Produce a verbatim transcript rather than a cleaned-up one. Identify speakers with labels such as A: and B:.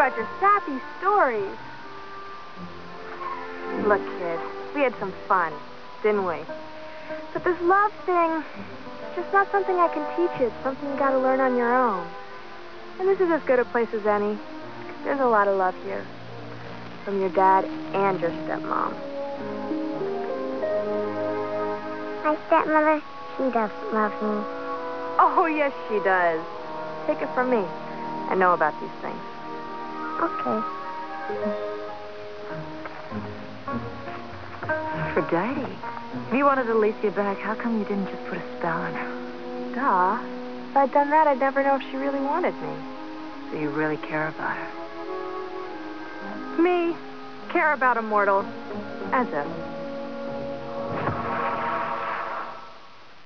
A: about your sappy stories. Look, kid, we had some fun, didn't we? But this love thing, it's just not something I can teach you. It's something you gotta learn on your own. And this is as good a place as any. 'Cause there's a lot of love here. From your dad and your stepmom.
B: My stepmother, she doesn't love me.
A: Oh, yes, she does. Take it from me. I know about these things.
B: Okay.
C: Aphrodite, if you wanted Alicia back, how come you didn't just put a spell on her?
A: Duh. If I'd done that, I'd never know if she really wanted me.
C: So you really care about her?
A: Me? Care about a mortal? As if.